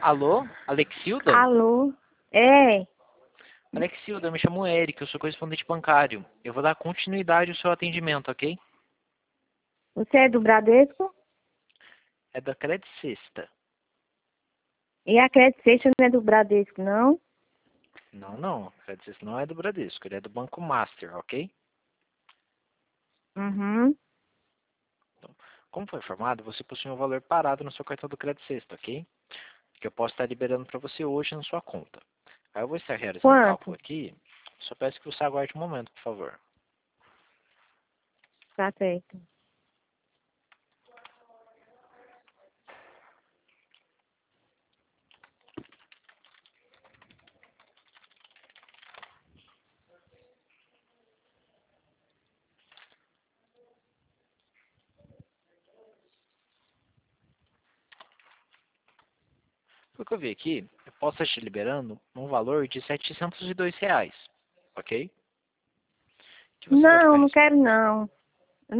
Alô? Alexilda? Alô? É, Alexilda, eu me chamo Eric, eu sou correspondente bancário. Eu vou dar continuidade ao seu atendimento, ok? você é do Bradesco? É da Credit Sexta. E a Credit Sexta não é do Bradesco, não? Não, não. Credit Sexta não é do Bradesco, ele é do Banco Master, ok? Uhum. Então, como foi informado, você possui um valor parado no seu cartão do Credit Sexta, ok? Que eu posso estar liberando para você hoje na sua conta. Aí eu vou estar realizando o cálculo Quanto? aqui. Só peço que você aguarde um momento, por favor. Tá certo. Pelo que eu vi aqui, eu posso estar te liberando um valor de R$ 702, ok? Que você vai Não, ficar não quero não.